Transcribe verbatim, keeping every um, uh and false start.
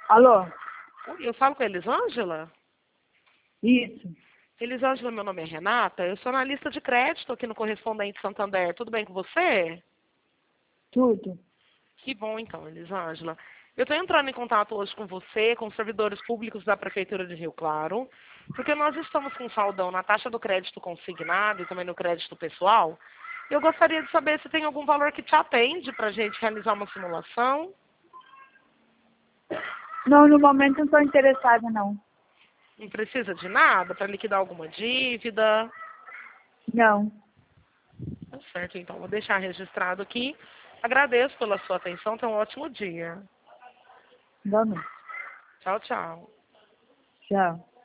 Alô? Oi, eu falo com a Elisângela? Isso. Elisângela, meu nome é Renata. Eu sou analista de crédito aqui no Correspondente Santander. Tudo bem com você? Tudo. Que bom, então, Elisângela. Eu estou entrando em contato hoje com você, com os servidores públicos da Prefeitura de Rio Claro, porque nós estamos com saldão na taxa do crédito consignado e também no crédito pessoal. Eu gostaria de saber se tem algum valor que te atende para a gente realizar uma simulação. Não, no momento não estou interessada, não. Não precisa de nada para liquidar alguma dívida. Não. Tá certo, então. Vou deixar registrado aqui. Agradeço pela sua atenção. Tenha um ótimo dia. Não, não. Tchau, tchau. Tchau.